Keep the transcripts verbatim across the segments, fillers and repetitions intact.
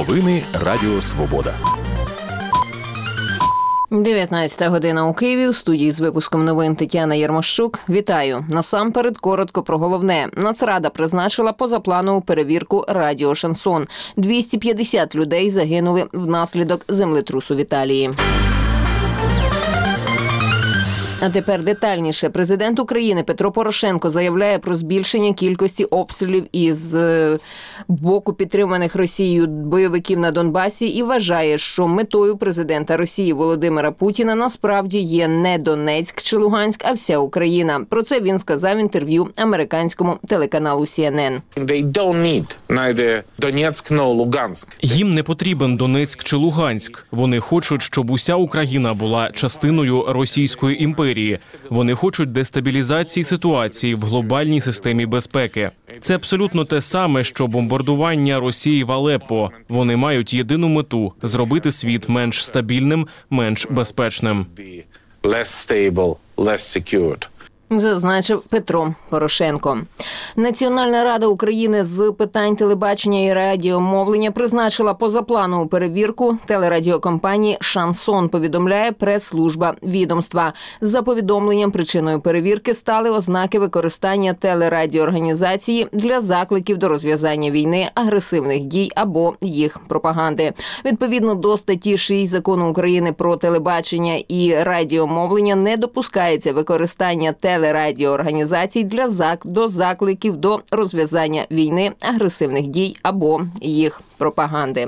Новини Радіо Свобода. дев'ятнадцята година у Києві. У студії з випуском новин Тетяна Єрмощук. Вітаю. Насамперед коротко про головне. Нацрада призначила позапланову перевірку радіо «Шансон». двісті п'ятдесят людей загинули внаслідок землетрусу в Італії. А тепер детальніше. Президент України Петро Порошенко заявляє про збільшення кількості обстрілів із боку підтриманих Росією бойовиків на Донбасі і вважає, що метою президента Росії Володимира Путіна насправді є не Донецьк чи Луганськ, а вся Україна. Про це він сказав в інтерв'ю американському телеканалу Сі Ен Ен. They don't need neither Donetsk nor Lugansk. Їм не потрібен Донецьк чи Луганськ. Вони хочуть, щоб уся Україна була частиною Російської імперії. Вони хочуть дестабілізації ситуації в глобальній системі безпеки. Це абсолютно те саме, що бомбардування Росії в Алеппо. Вони мають єдину мету – зробити світ менш стабільним, менш безпечним. Less stable, less secured. Зазначив Петро Порошенко. Національна рада України з питань телебачення і радіомовлення призначила позапланову перевірку телерадіокомпанії «Шансон», повідомляє прес-служба відомства. За повідомленням, причиною перевірки стали ознаки використання телерадіоорганізації для закликів до розв'язання війни, агресивних дій або їх пропаганди. Відповідно до статті шість Закону України про телебачення і радіомовлення не допускається використання телерадіокомпанії телерадіоорганізацій для зак... до закликів до розв'язання війни, агресивних дій або їх пропаганди.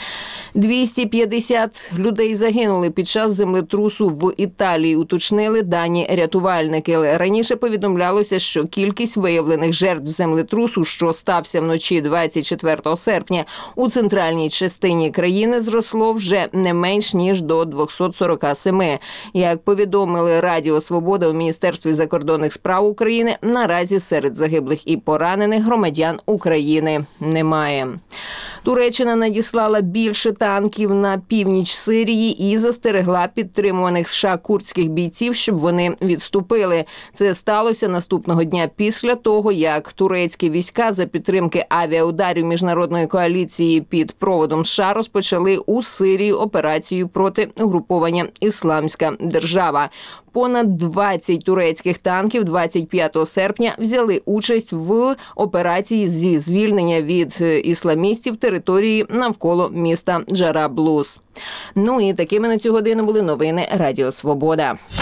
двісті п'ятдесят людей загинули під час землетрусу в Італії, уточнили дані рятувальники. Раніше повідомлялося, що кількість виявлених жертв землетрусу, що стався вночі двадцять четвертого серпня у центральній частині країни, зросло вже не менш ніж до двісті сорок сім. Як повідомили Радіо Свобода у Міністерстві закордонних справ України, наразі серед загиблих і поранених громадян України немає. Туреччина надіслала більше танків на північ Сирії і застерегла підтримуваних США курдських бійців, щоб вони відступили. Це сталося наступного дня після того, як турецькі війська за підтримки авіаударів міжнародної коаліції під проводом США розпочали у Сирії операцію проти угруповання «Ісламська держава». Понад двадцять турецьких танків двадцять п'ятого серпня взяли участь в операції зі звільнення від ісламістів території навколо міста Джараблус. Ну і такими на цю годину були новини Радіо Свобода.